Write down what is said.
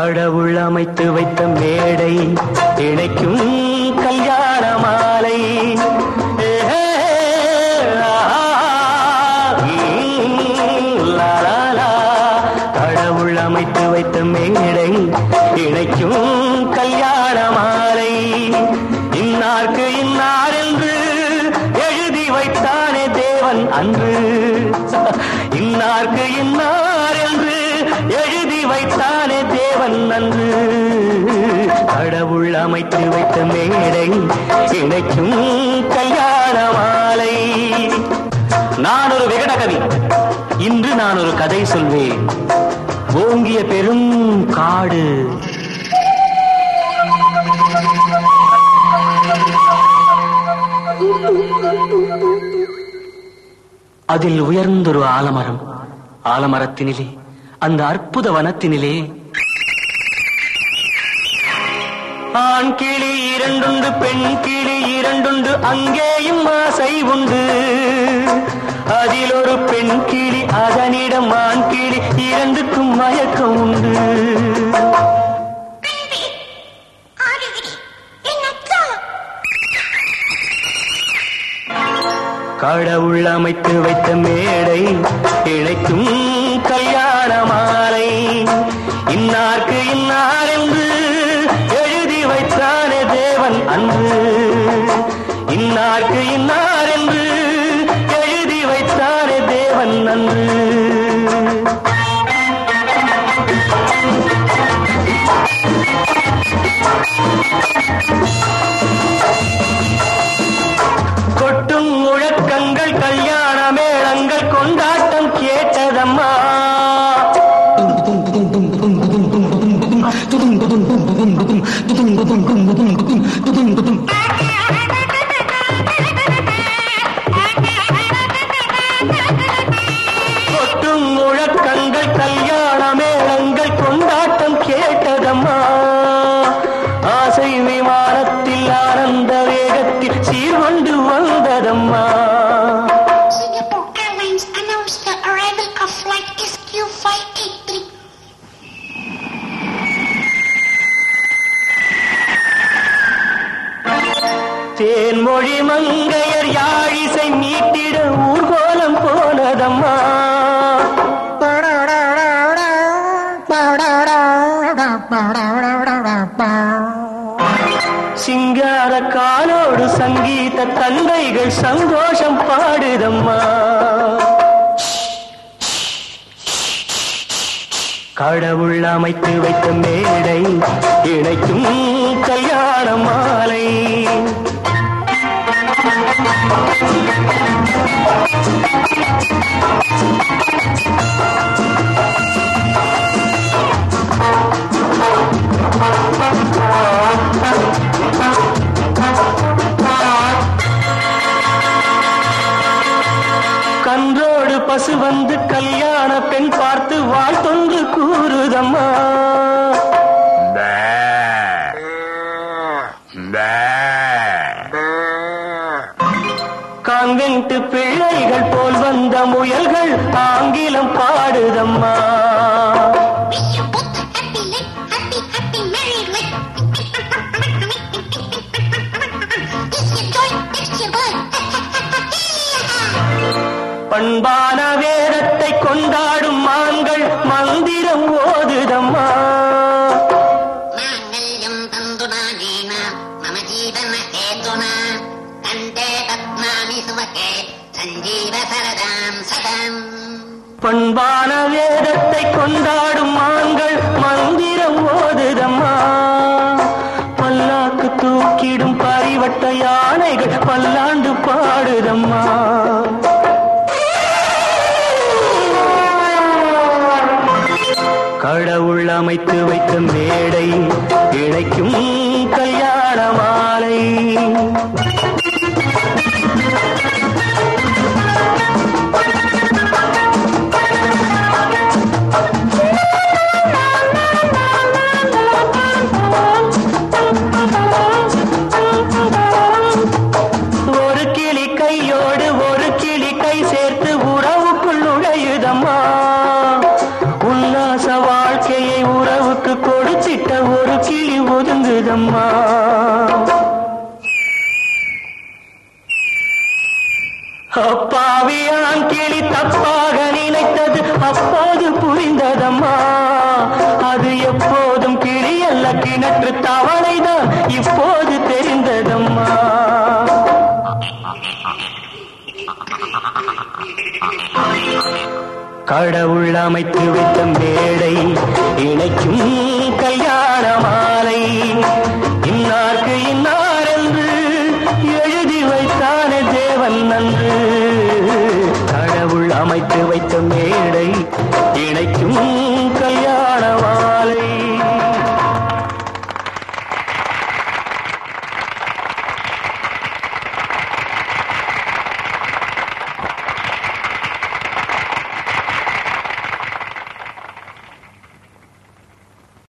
கடவுள் அமைத்து வைத்த மேடை இணைக்கும் கல்யாண மாலை. கடவுள் அமைத்து வைத்த மேடை இணைக்கும் கல்யாண மாலை. இன்னார்க்கு இன்னார் என்று எழுதி வைத்தானே தேவன் அன்று. இன்னார்க்கு இன்னார் என்று எழுதி வைத்தானே தேவன் அன்று. கடவுள் அமைத்து வைத்த மேடை இணைக்கும் கல்யாண மாலை. நான் ஒரு விகட கவி, இன்று நான் ஒரு கதை சொல்வேன். ஓங்கிய பெரும் காடு, அதில் உயர்ந்தொரு ஆலமரம். ஆலமரத்தினிலே, அந்த அற்புத வனத்தினிலே ஆண் கிளி இரண்டுண்டு, பெண் கிளி இரண்டுண்டு, அங்கேயும் ஆசை உண்டு. அதில் ஒரு பெண் கிளி, அதனிடம் ஆண் கிளி, இரண்டுக்கும் மயக்கம் உண்டு. கடவுள் அமைத்து வைத்த மேடை இணைக்கும் கல்யாண மாலை. இன்னார்க்கு இன்னார் என்று எழுதி வைத்தானே தேவன் அன்று. இன்னார்க்கு இன்னார் என்று எழுதி வைத்தானே தேவன் அன்று. கொட்டும் முழக்கங்கள், கல்யாண மேளங்கள், கொண்டாட்டம் கேட்டதம்மா. கொட்டும் முழக்கங்கள், கல்யாண மேளங்கள், கொண்டாட்டம் கேட்டதம்மா. ஆசை விமானத்தில் ஆனந்த வேகத்தில் சீர்கொண்டு வந்ததம்மா. Singapore Airlines announced the arrival of flight SQ583. Thenmozhi மங்கையர் யாழிசை மீட்டிட ஊர்கோலம் போனதம்மா. சிங்கார காலோடு சங்கீத தந்தைகள் சந்தோஷம் பாடுதம்மா. கடவுள் அமைத்து வைத்த மேடை இணைக்கும் கல்யாண மாலை. கன்றோடு பசு வந்து கல்யாண பெண் பார்த்து வாழ்த்தொன்று கூறுதம்மா. கான்வென்ட் பிள்ளைகள் போல் வந்த முயல்கள் ஆங்கிலம் பாடுதம்மா. பண்பான வேதத்தை கொண்டாடும் மான்கள் மந்திரம் ஓதுதம்மா. மாங்கல்யம் தந்துனானேன மம ஜீவன ஹேதுனா கண்டே பத்மாமி சுமகே சஞ்சீவ சரதாம் சதம். பண்பான வேதத்தை கொண்டாடும் மான்கள் மந்திரம் ஓதுதம்மா. பல்லாக்கு தூக்கிடும் பரிவட்ட யானைகள் பல்லாண்டு பாடுதம்மா. கடவுள் அமைத்து வைத்த மேடை இணைக்கும் கல்யாண மாலை. ஒரு கிளி கையோடு ஒரு கிளி கை சேர்த்து உறவுக்குள் நுழையுதம்மா. உல்லாச வாழ்க்கையை உறவுக்கு கொடுத்து புரிந்ததம்மா. அப்பாவியான் கிளி தப்பாக நினைத்தது அப்போது புரிந்ததம்மா. அது எப்போதும் கிளி அல்ல கிணற்று தவளைதான் இப்போது தெரிந்ததம்மா. கடவுள் அமைத்து வைத்த மேடை இணைக்கும் கல்யாண மாலை. இன்னார்க்கு இன்னார் என்று எழுதி வைத்தானே தேவன் நன்று. கடவுள் அமைத்து வைத்த மேடை இணைக்கும் கல்யாண மாலை.